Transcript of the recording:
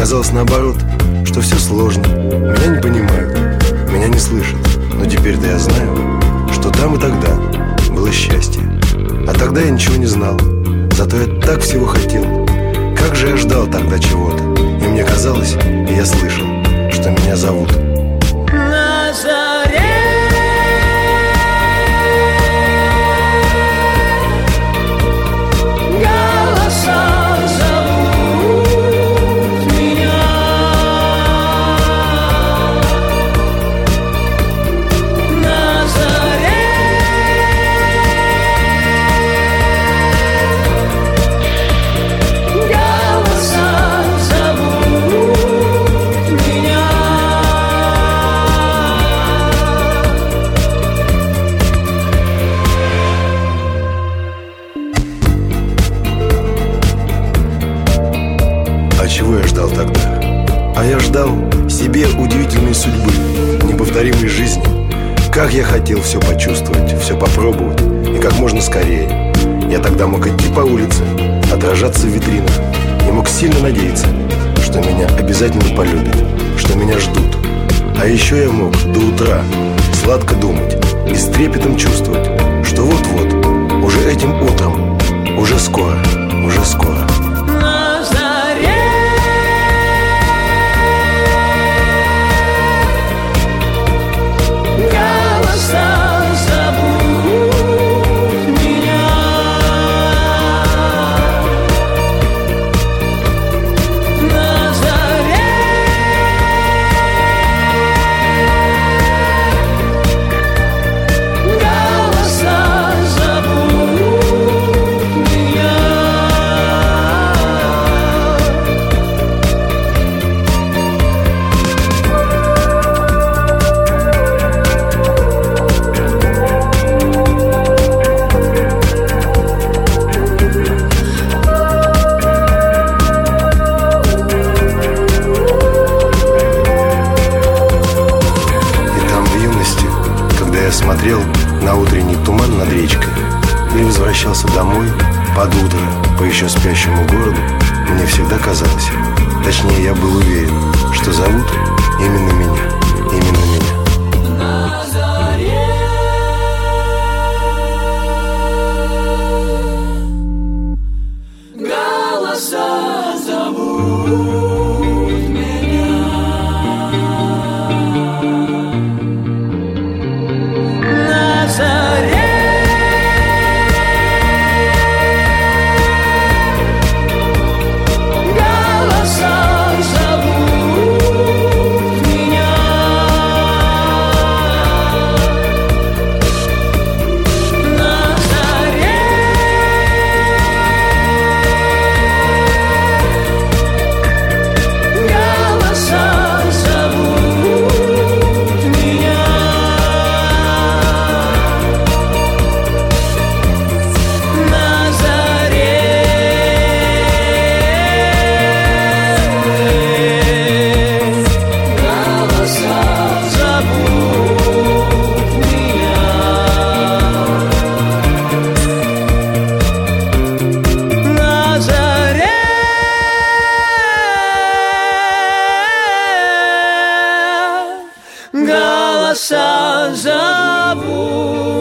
казалось наоборот, что все сложно. Меня не понимают, меня не слышат. Но теперь-то я знаю, что там и тогда было счастье. А тогда я ничего не знал, зато я так всего хотел. Как же я ждал тогда чего-то. И мне казалось, и я слышал, что меня зовут. На заре голоса зовут меня. На заре голоса зовут меня. А чего я ждал тогда? А я ждал себе удивительной судьбы, неповторимой жизни. Как я хотел все почувствовать, все попробовать, и как можно скорее. Я тогда мог идти по улице, отражаться в витринах, и мог сильно надеяться, что меня обязательно полюбят, что меня ждут. А еще я мог до утра сладко думать и с трепетом чувствовать, что вот-вот, уже этим утром, уже скоро, уже скоро. На заре голоса зовут меня. На заре голоса зовут меня. И там в юности, когда я смотрел на утренний туман над речкой или возвращался домой под утро по еще спящему городу, мне всегда казалось, точнее я был уверен, что зовут именно меня, именно меня. На заре голоса зовут меня. На заре голоса зовут меня. На заре голоса зовут меня. На заре голоса зовут меня. На заре голоса зовут